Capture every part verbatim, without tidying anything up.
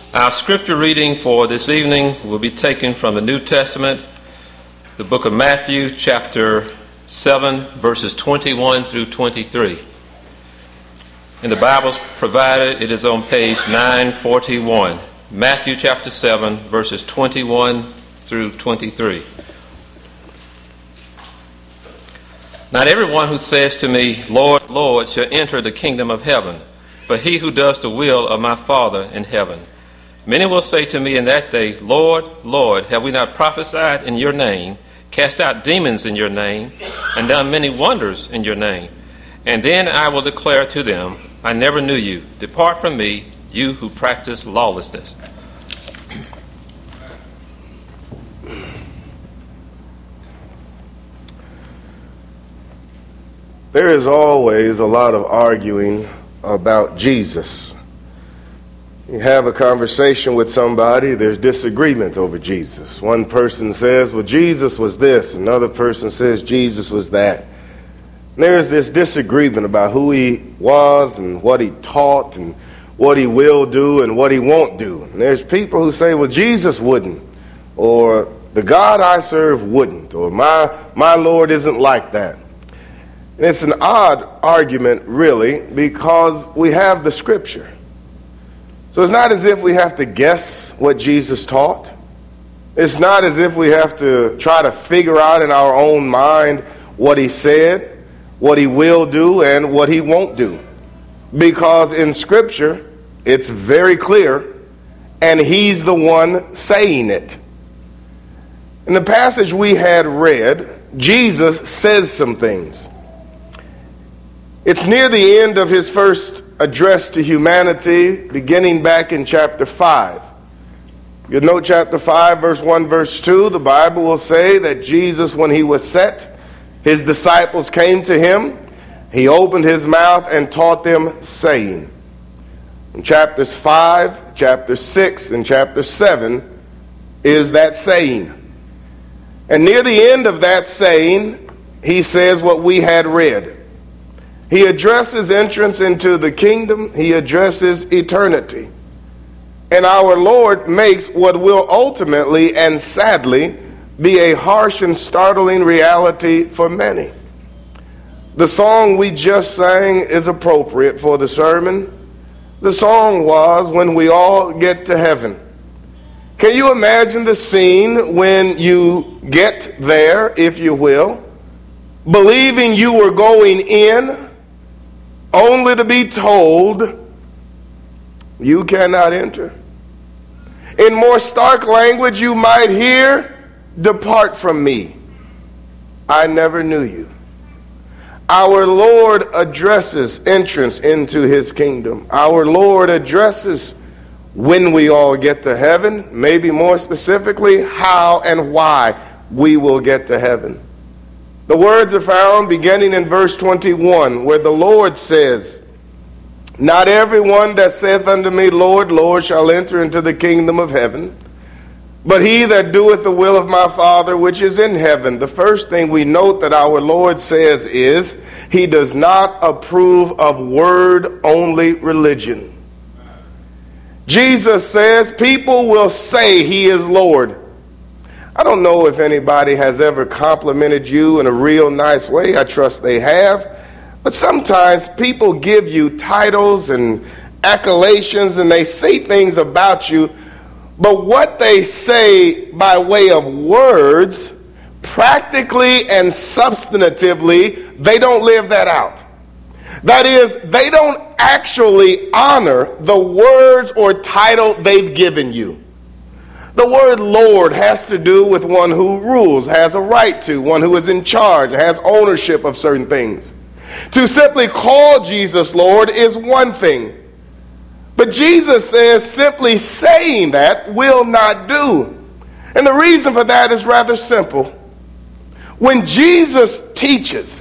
Our scripture reading for this evening will be taken from the New Testament, the book of Matthew, chapter seven, verses twenty-one through twenty-three. In the Bibles provided, it is on page nine forty-one. Matthew chapter seven, verses twenty-one through twenty-three. Not everyone who says to me, Lord, Lord, shall enter the kingdom of heaven, but he who does the will of my Father in heaven. Many will say to me in that day, Lord, Lord, have we not prophesied in your name, cast out demons in your name, and done many wonders in your name? And then I will declare to them, I never knew you. Depart from me, you who practice lawlessness. There is always a lot of arguing about Jesus. You have a conversation with somebody, there's disagreement over Jesus. One person says, well, Jesus was this. Another person says Jesus was that. And there's this disagreement about who he was and what he taught and what he will do and what he won't do. And there's people who say, well, Jesus wouldn't, or the God I serve wouldn't, or my, my Lord isn't like that. And it's an odd argument, really, because we have the scripture. So it's not as if we have to guess what Jesus taught. It's not as if we have to try to figure out in our own mind what he said, what he will do, and what he won't do. Because in Scripture, it's very clear, and he's the one saying it. In the passage we had read, Jesus says some things. It's near the end of his first address to humanity, beginning back in chapter five. You note chapter five, verse one, verse two, the Bible will say that Jesus, when he was set, his disciples came to him. He opened his mouth and taught them, saying. In chapters five, chapter six, and chapter seven is that saying. And near the end of that saying, he says what we had read. He addresses entrance into the kingdom. He addresses eternity. And our Lord makes what will ultimately and sadly be a harsh and startling reality for many. The song we just sang is appropriate for the sermon. The song was, When We All Get to Heaven. Can you imagine the scene when you get there, if you will, believing you were going in, only to be told you cannot enter? In more stark language, you might hear, depart from me. I never knew you. Our Lord addresses entrance into his kingdom. Our Lord addresses when we all get to heaven, maybe more specifically, how and why we will get to heaven. The words are found beginning in verse twenty-one, where the Lord says, Not everyone that saith unto me, Lord, Lord, shall enter into the kingdom of heaven, but he that doeth the will of my Father which is in heaven. The first thing we note that our Lord says is, he does not approve of word-only religion. Jesus says people will say he is Lord. I don't know if anybody has ever complimented you in a real nice way. I trust they have. But sometimes people give you titles and accolades and they say things about you, but what they say by way of words, practically and substantively, they don't live that out. That is, they don't actually honor the words or title they've given you. The word Lord has to do with one who rules, has a right to, one who is in charge, has ownership of certain things. To simply call Jesus Lord is one thing. But Jesus says simply saying that will not do. And the reason for that is rather simple. When Jesus teaches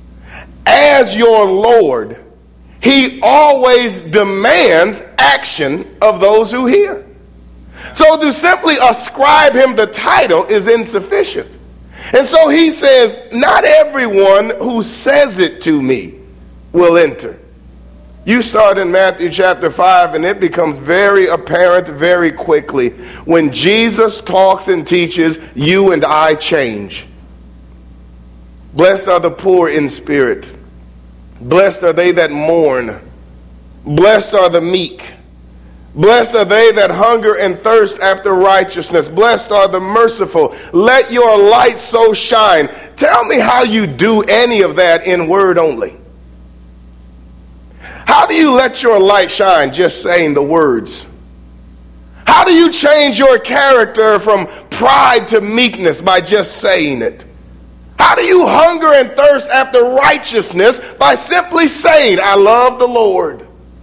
as your Lord, he always demands action of those who hear. So to simply ascribe him the title is insufficient. And so he says, not everyone who says it to me will enter. You start in Matthew chapter five, and it becomes very apparent very quickly. When Jesus talks and teaches, you and I change. Blessed are the poor in spirit. Blessed are they that mourn. Blessed are the meek. Blessed are they that hunger and thirst after righteousness. Blessed are the merciful. Let your light so shine. Tell me how you do any of that in word only. How do you let your light shine? Just saying the words. How do you change your character from pride to meekness? By just saying it. How do you hunger and thirst after righteousness? By simply saying, I love the Lord.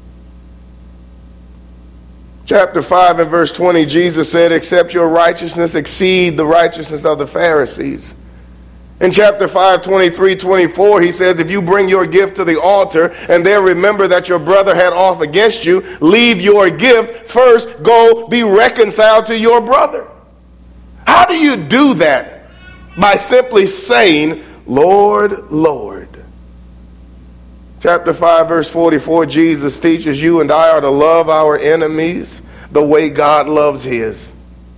Chapter five and verse twenty, Jesus said, except your righteousness exceed the righteousness of the Pharisees. In chapter five, twenty-three, twenty-four, he says, if you bring your gift to the altar and there remember that your brother had aught against you, leave your gift. First, go be reconciled to your brother. How do you do that? By simply saying, Lord, Lord. Chapter five, verse forty-four, Jesus teaches you and I are to love our enemies the way God loves his.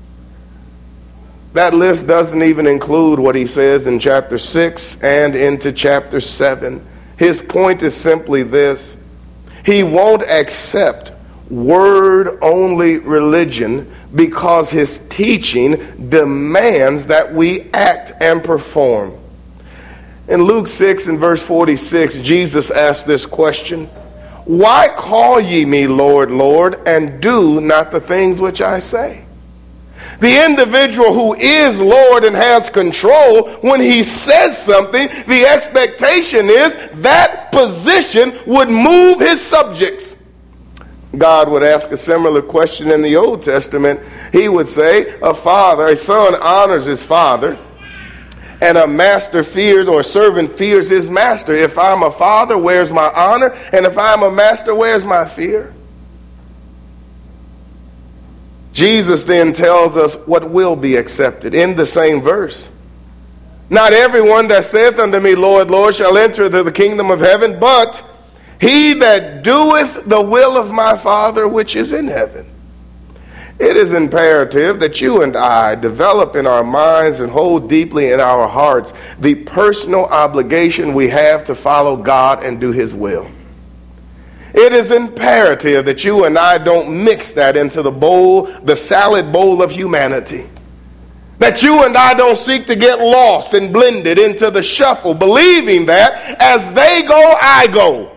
That list doesn't even include what he says in chapter six and into chapter seven. His point is simply this. He won't accept word-only religion because his teaching demands that we act and perform. In Luke six and verse forty-six, Jesus asked this question, why call ye me Lord, Lord, and do not the things which I say? The individual who is Lord and has control, when he says something, the expectation is that position would move his subjects. God would ask a similar question in the Old Testament. He would say, a father, a son honors his father, and a master fears, or a servant fears his master. If I'm a father, where's my honor? And if I'm a master, where's my fear? Jesus then tells us what will be accepted in the same verse. Not everyone that saith unto me, Lord, Lord, shall enter into the kingdom of heaven, but he that doeth the will of my Father which is in heaven. It is imperative that you and I develop in our minds and hold deeply in our hearts the personal obligation we have to follow God and do his will. It is imperative that you and I don't mix that into the bowl, the salad bowl of humanity. That you and I don't seek to get lost and blended into the shuffle, believing that as they go, I go.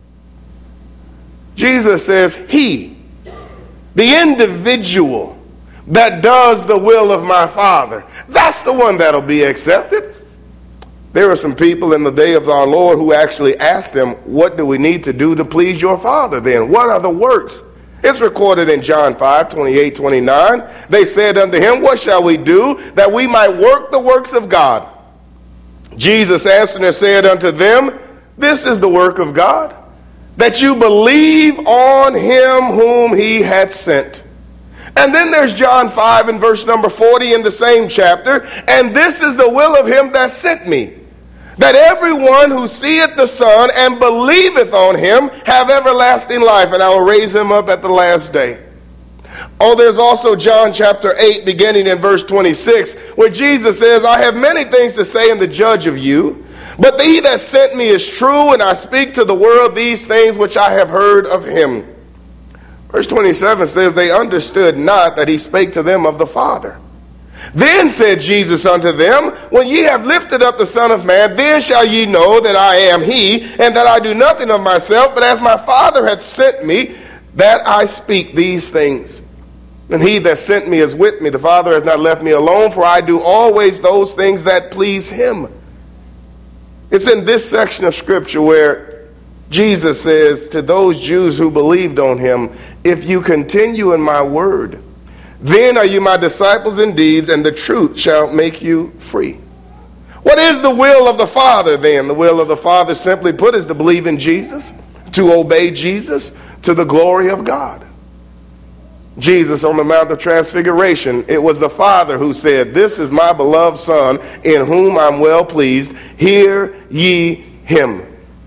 Jesus says, he, the individual that does the will of my Father, that's the one that'll be accepted. There were some people in the day of our Lord who actually asked him, what do we need to do to please your Father then? What are the works? It's recorded in John five, twenty-eight, twenty-nine. They said unto him, what shall we do that we might work the works of God? Jesus answered and said unto them, this is the work of God, that you believe on him whom he had sent. And then there's John five and verse number forty in the same chapter. And this is the will of him that sent me, that everyone who seeth the Son and believeth on him have everlasting life, and I will raise him up at the last day. Oh, there's also John chapter eight, beginning in verse twenty-six, where Jesus says, I have many things to say and to judge of you, but he that sent me is true, and I speak to the world these things which I have heard of him. Verse twenty-seven says, they understood not that he spake to them of the Father. Then said Jesus unto them, when ye have lifted up the Son of Man, then shall ye know that I am he, and that I do nothing of myself, but as my Father hath sent me, that I speak these things. And he that sent me is with me. The Father has not left me alone, for I do always those things that please him. It's in this section of Scripture where Jesus says to those Jews who believed on him, if you continue in my word, then are you my disciples indeed, and the truth shall make you free. What is the will of the Father then? The will of the Father, simply put, is to believe in Jesus, to obey Jesus, to the glory of God. Jesus on the Mount of Transfiguration, it was the Father who said, this is my beloved Son, in whom I'm well pleased. Hear ye him.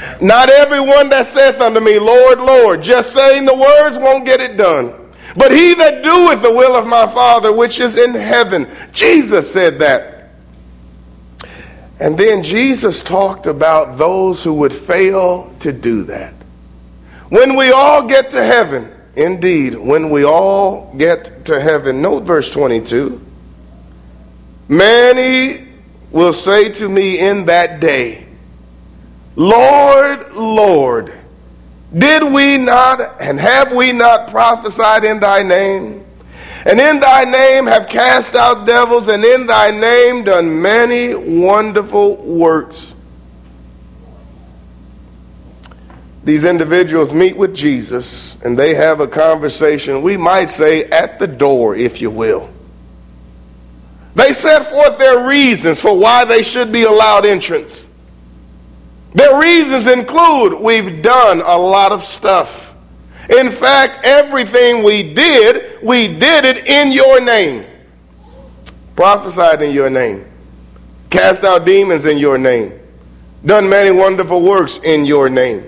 Not everyone that saith unto me, Lord, Lord, just saying the words won't get it done. But he that doeth the will of my Father which is in heaven. Jesus said that. And then Jesus talked about those who would fail to do that. When we all get to heaven, indeed, when we all get to heaven, note verse twenty-two. Many will say to me in that day, Lord, Lord, did we not and have we not prophesied in thy name? And in thy name have cast out devils, and in thy name done many wonderful works. These individuals meet with Jesus, and they have a conversation, we might say, at the door, if you will. They set forth their reasons for why they should be allowed entrance. Their reasons include, we've done a lot of stuff. In fact, everything we did, we did it in your name. Prophesied in your name. Cast out demons in your name. Done many wonderful works in your name.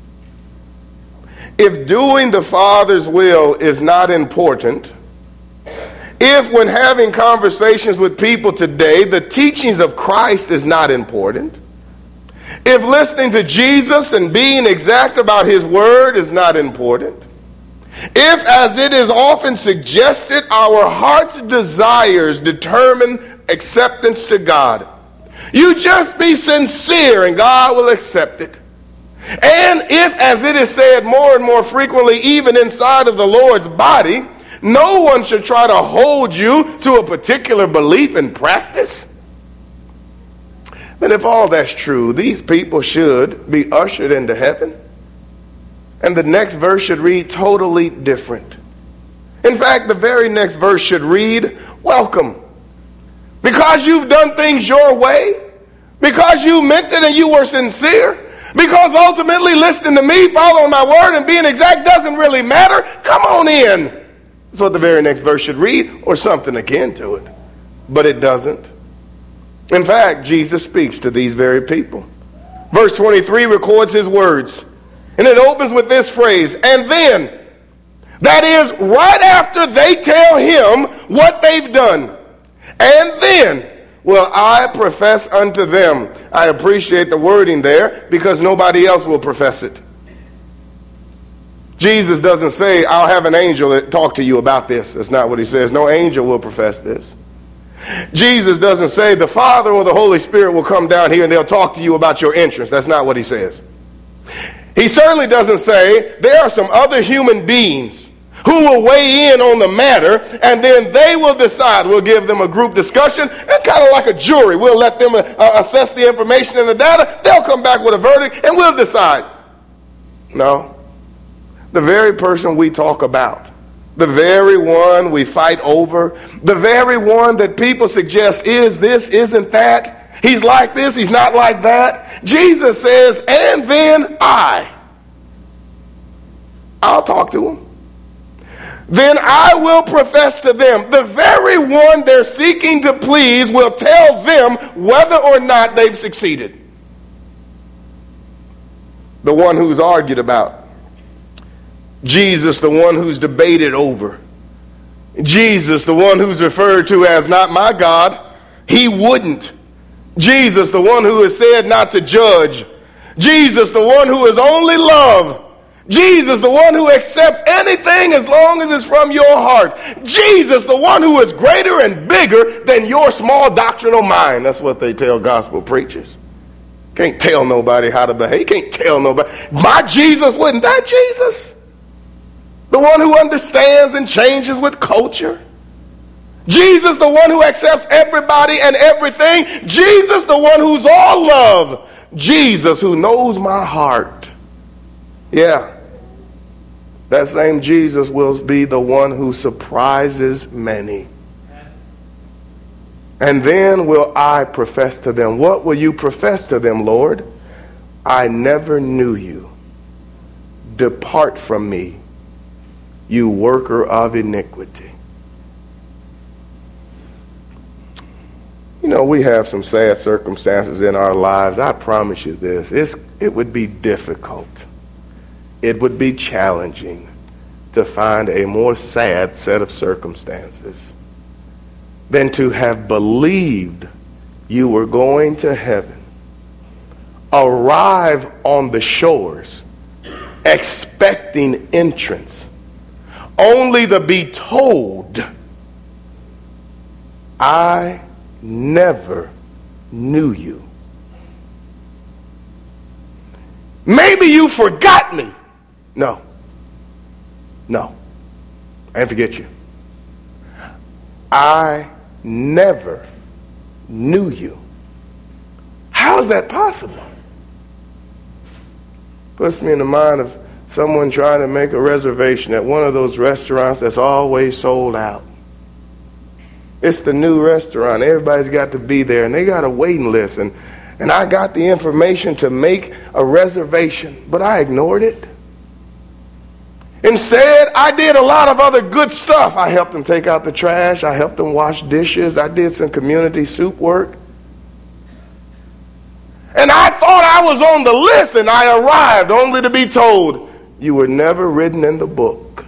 If doing the Father's will is not important, if when having conversations with people today, the teachings of Christ is not important, if listening to Jesus and being exact about his word is not important, if, as it is often suggested, our heart's desires determine acceptance to God, you just be sincere and God will accept it. And if, as it is said more and more frequently, even inside of the Lord's body, no one should try to hold you to a particular belief and practice, then if all that's true, these people should be ushered into heaven. And the next verse should read totally different. In fact, the very next verse should read, welcome. Because you've done things your way, because you meant it and you were sincere, because ultimately listening to me, following my word, and being exact doesn't really matter, come on in. That's what the very next verse should read, or something akin to it. But it doesn't. In fact, Jesus speaks to these very people. Verse twenty-three records his words. And it opens with this phrase, and then, that is right after they tell him what they've done. And then will I profess unto them. I appreciate the wording there because nobody else will profess it. Jesus doesn't say, I'll have an angel that talk to you about this. That's not what he says. No angel will profess this. Jesus doesn't say the Father or the Holy Spirit will come down here and they'll talk to you about your entrance. That's not what he says. He certainly doesn't say there are some other human beings who will weigh in on the matter, and then they will decide. We'll give them a group discussion, and kind of like a jury, we'll let them uh, assess the information and the data. They'll come back with a verdict, and we'll decide. No. The very person we talk about, the very one we fight over, the very one that people suggest is this, isn't that, he's like this, he's not like that. Jesus says, and then I. I'll talk to him. Then I will profess to them. The very one they're seeking to please will tell them whether or not they've succeeded. The one who's argued about. Jesus, the one who's debated over. Jesus, the one who's referred to as not my God. He wouldn't. Jesus, the one who has said not to judge. Jesus, the one who is only love. Jesus, the one who accepts anything as long as it's from your heart. Jesus, the one who is greater and bigger than your small doctrinal mind. That's what they tell gospel preachers. Can't tell nobody how to behave. Can't tell nobody. My Jesus, wasn't that Jesus? The one who understands and changes with culture. Jesus, the one who accepts everybody and everything. Jesus, the one who's all love. Jesus, who knows my heart. Yeah. That same Jesus will be the one who surprises many. And then will I profess to them. What will you profess to them, Lord? I never knew you. Depart from me, you worker of iniquity. You You know, we have some sad circumstances in our lives. I promise you this. It's, it would be difficult. It would be challenging to find a more sad set of circumstances than to have believed you were going to heaven, arrive on the shores, expecting entrance, only to be told, I never knew you. Maybe you forgot me. No. No. I didn't forget you. I never knew you. How is that possible? Puts me in the mind of someone trying to make a reservation at one of those restaurants that's always sold out. It's the new restaurant. Everybody's got to be there, and they got a waiting list. And, and I got the information to make a reservation, but I ignored it. Instead, I did a lot of other good stuff. I helped them take out the trash. I helped them wash dishes. I did some community soup work. And I thought I was on the list, and I arrived only to be told, you were never written in the book.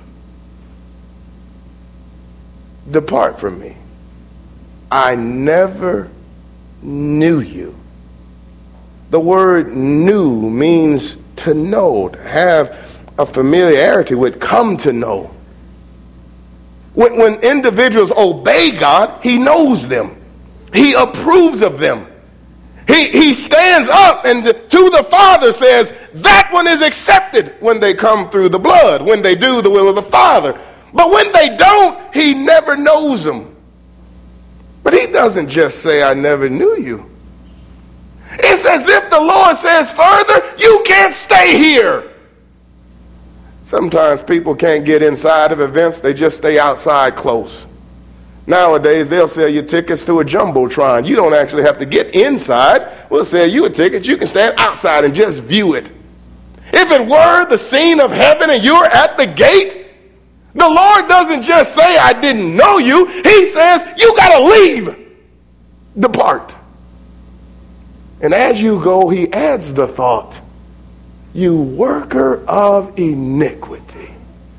Depart from me. I never knew you. The word knew means to know, to have a familiarity with, come to know. When, when individuals obey God, he knows them. He approves of them. He, he stands up and to the Father says, that one is accepted when they come through the blood, when they do the will of the Father. But when they don't, he never knows them. But he doesn't just say, I never knew you. It's as if the Lord says further, you can't stay here. Sometimes people can't get inside of events, they just stay outside close. Nowadays, they'll sell you tickets to a jumbotron. You don't actually have to get inside. We'll sell you a ticket. You can stand outside and just view it. If it were the scene of heaven and you're at the gate, the Lord doesn't just say, I didn't know you. He says, you got to leave. Depart. And as you go, he adds the thought, you worker of iniquity.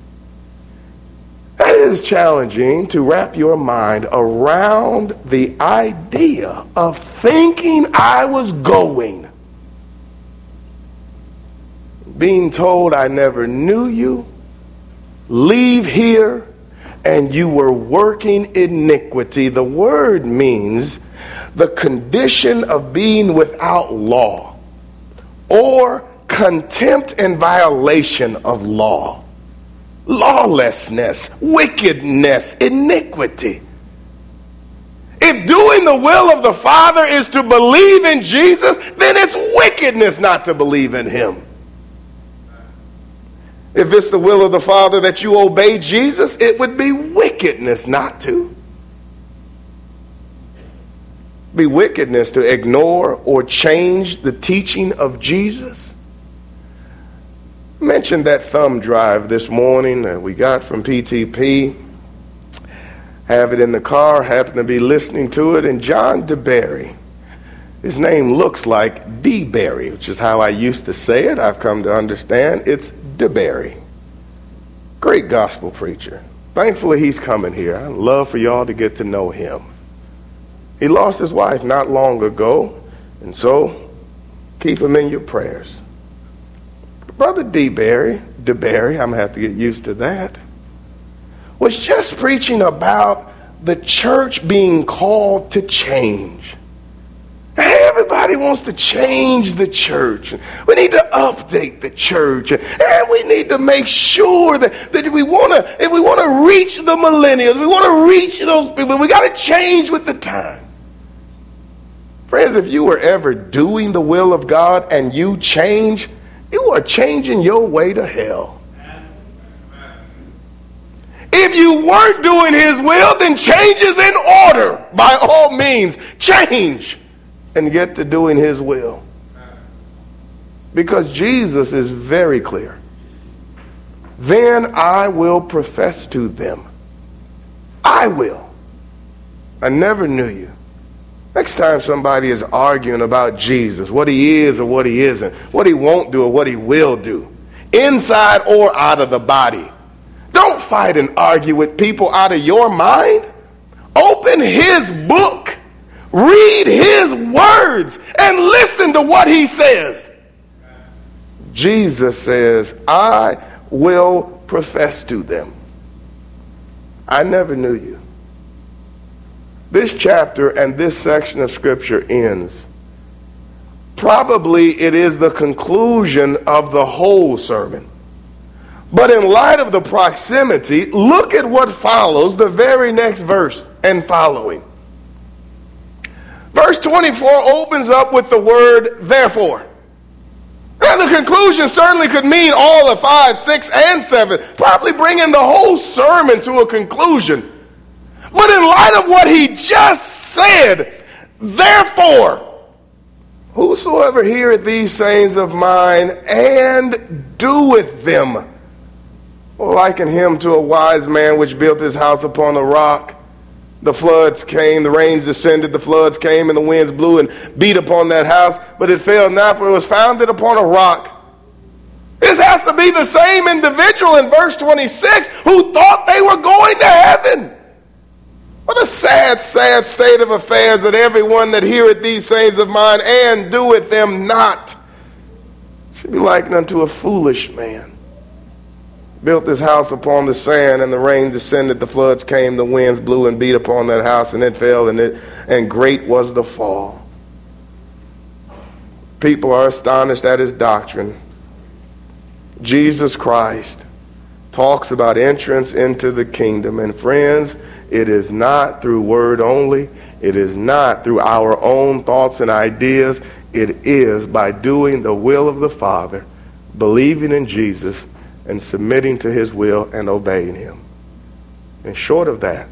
That is challenging to wrap your mind around the idea of thinking I was going. Being told I never knew you. Leave here, and you were working iniquity. The word means the condition of being without law or contempt and violation of law. Lawlessness, wickedness, iniquity. If doing the will of the Father is to believe in Jesus, then it's wickedness not to believe in him. If it's the will of the Father that you obey Jesus, it would be wickedness not to. Be wickedness to ignore or change the teaching of Jesus. I mentioned that thumb drive this morning that we got from P T P. Have it in the car, happen to be listening to it, and John DeBerry. His name looks like DeBerry, which is how I used to say it. I've come to understand it's DeBerry. Great gospel preacher. Thankfully, he's coming here. I'd love for y'all to get to know him. He lost his wife not long ago, and so keep him in your prayers. Brother DeBerry, DeBerry, I'm going to have to get used to that, was just preaching about the church being called to change. Everybody wants to change the church. We need to update the church. And we need to make sure that, that we want to, if we want to reach the millennials, we want to reach those people, we got to change with the time. Friends, if you were ever doing the will of God and you change, you are changing your way to hell. If you weren't doing his will, then change is in order. By all means, change and get to doing his will. Because Jesus is very clear. Then I will profess to them. I will. I never knew you. Next time somebody is arguing about Jesus, what he is or what he isn't, what he won't do or what he will do, inside or out of the body, don't fight and argue with people out of your mind. Open his book, read his words, and listen to what he says. Jesus says, I will profess to them, I never knew you. This chapter and this section of Scripture ends. Probably it is the conclusion of the whole sermon. But in light of the proximity, look at what follows the very next verse and following. Verse twenty-four opens up with the word therefore. Now the conclusion certainly could mean all of five, six, and seven, probably bringing the whole sermon to a conclusion. But in light of what he just said, therefore, whosoever heareth these sayings of mine and doeth them, will liken him to a wise man which built his house upon a rock. The floods came, the rains descended, the floods came, and the winds blew and beat upon that house, but it fell not, for it was founded upon a rock. This has to be the same individual in verse twenty-six who thought they were going to heaven. What a sad, sad state of affairs that everyone that heareth these sayings of mine and doeth them not should be likened unto a foolish man. Built his house upon the sand, and the rain descended, the floods came, the winds blew and beat upon that house, and it fell, and it and great was the fall. People are astonished at his doctrine. Jesus Christ talks about entrance into the kingdom, and friends, it is not through word only. It is not through our own thoughts and ideas. It is by doing the will of the Father, believing in Jesus, and submitting to his will and obeying him. And short of that,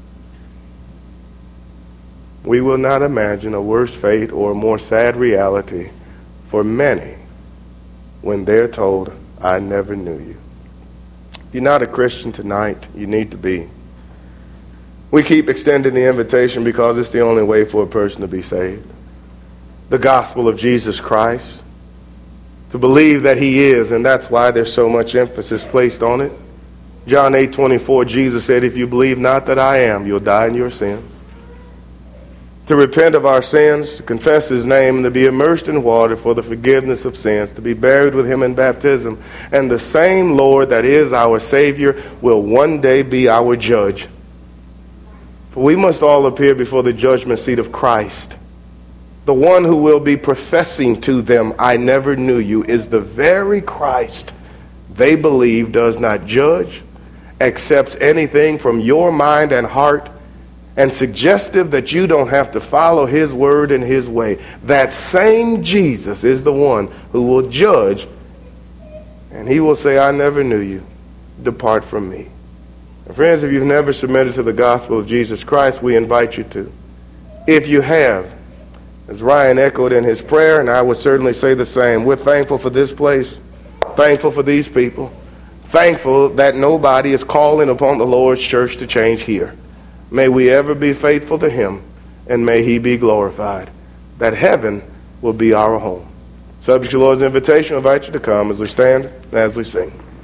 we will not imagine a worse fate or a more sad reality for many when they're told, I never knew you. If you're not a Christian tonight, you need to be. We keep extending the invitation because it's the only way for a person to be saved. The gospel of Jesus Christ. To believe that he is, and that's why there's so much emphasis placed on it. John eight twenty-four, Jesus said, if you believe not that I am, you'll die in your sins. To repent of our sins, to confess his name, and to be immersed in water for the forgiveness of sins, to be buried with him in baptism. And the same Lord that is our Savior will one day be our judge. For we must all appear before the judgment seat of Christ. The one who will be professing to them, I never knew you, is the very Christ they believe does not judge, accepts anything from your mind and heart, and suggestive that you don't have to follow his word and his way. That same Jesus is the one who will judge, and he will say, I never knew you. Depart from me. And friends, if you've never submitted to the gospel of Jesus Christ, we invite you to. If you have, as Ryan echoed in his prayer, and I would certainly say the same, we're thankful for this place, thankful for these people, thankful that nobody is calling upon the Lord's church to change here. May we ever be faithful to him, and may he be glorified, that heaven will be our home. Subject to the Lord's invitation, I invite you to come as we stand and as we sing.